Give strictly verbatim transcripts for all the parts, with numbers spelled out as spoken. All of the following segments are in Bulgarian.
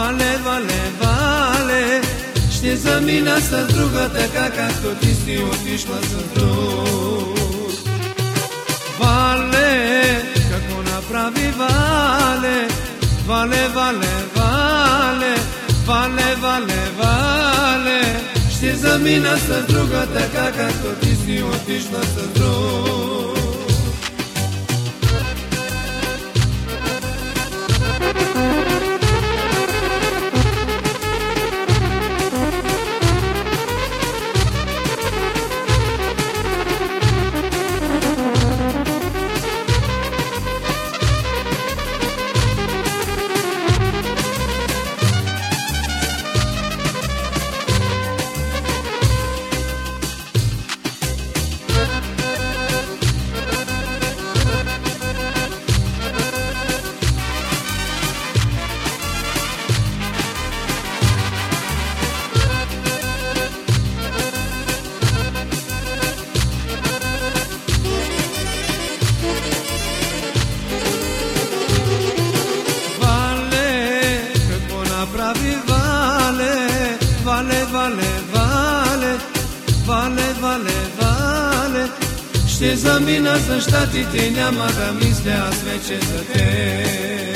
Вале, вале, вале, ще замина с друга, така както ти си отишла с друг. Вале, какво направи Вале? Вале, вале, вале, вале, вале, вале, ще замина с друга, така както ти си отишла с друг. Вале, вале, вале, вале, вале, вале, ще замина за щатите, няма да мисля аз вече за те.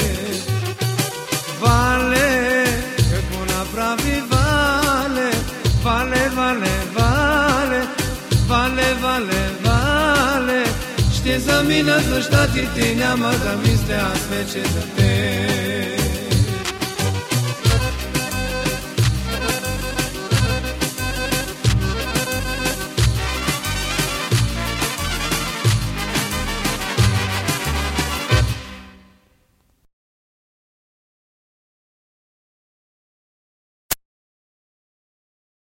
Вале, какво направи Вале? Вале, вале, вале, вале, вале, вале, ще замина за щатите, няма да мисля аз вече за те.